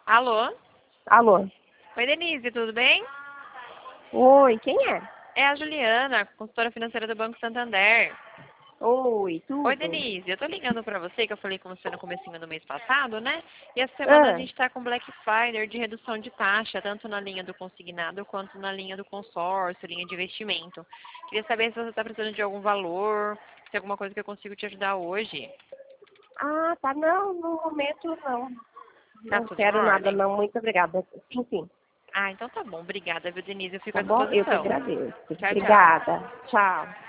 Alô? Alô? Oi, Denise, tudo bem? Oi, quem é? É a Juliana, consultora financeira do Banco Santander. Oi, Oi, tudo? Denise, eu tô ligando pra você, que eu falei com você no comecinho do mês passado, né? E essa semana a Ah, gente tá com Black Friday de redução de taxa, tanto na linha do consignado quanto na linha do consórcio, linha de investimento. Queria saber se você tá precisando de algum valor, se tem alguma coisa que eu consigo te ajudar hoje. tá, não, no momento não. Tá Não tudo em quero nada, ordem? não, muito obrigada. Sim, sim, Ah, então tá bom. Obrigada, viu, Denise? Eu fico tá à bom? Eu que disposição. agradeço. Tchau, tchau. Obrigada. Tchau.